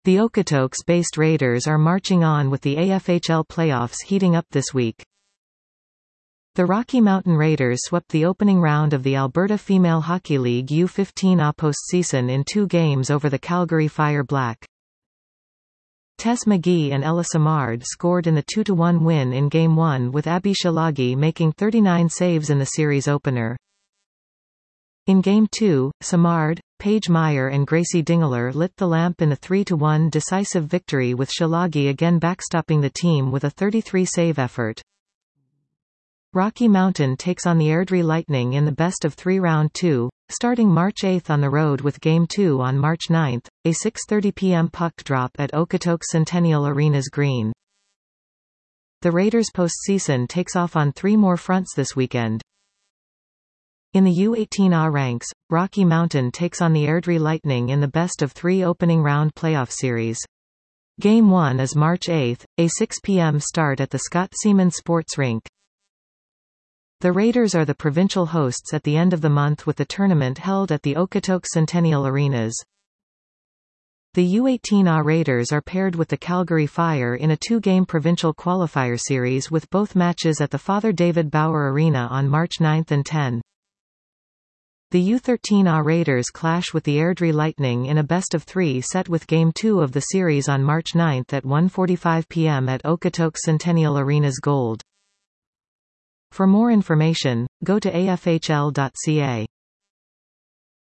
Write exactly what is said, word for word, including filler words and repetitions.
The Okotoks-based Raiders are marching on with the A F H L playoffs heating up this week. The Rocky Mountain Raiders swept the opening round of the Alberta Female Hockey League U fifteen A postseason in two games over the Calgary Fire Black. Tess McGee and Ella Samard scored in the two to one win in Game one, with Abby Shilagi making thirty-nine saves in the series opener. In Game two, Samard, Paige Meyer and Gracie Dingler lit the lamp in the three to one decisive victory, with Shilagi again backstopping the team with a thirty-three save effort. Rocky Mountain takes on the Airdrie Lightning in the best-of-three round two, starting March eighth on the road with Game two on March ninth, a six thirty p m puck drop at Okotoks Centennial Arena's green. The Raiders' postseason takes off on three more fronts this weekend. In the U eighteen A ranks, Rocky Mountain takes on the Airdrie Lightning in the best-of-three opening round playoff series. Game one is March eighth, a six p m start at the Scott Seaman Sports Rink. The Raiders are the provincial hosts at the end of the month, with the tournament held at the Okotoks Centennial Arenas. The U eighteen A Raiders are paired with the Calgary Fire in a two-game provincial qualifier series, with both matches at the Father David Bauer Arena on March ninth and tenth. The U thirteen A Raiders clash with the Airdrie Lightning in a best-of-three set, with Game two of the series on March ninth at one forty-five p m at Okotoks Centennial Arena's Gold. For more information, go to A F H L dot C A.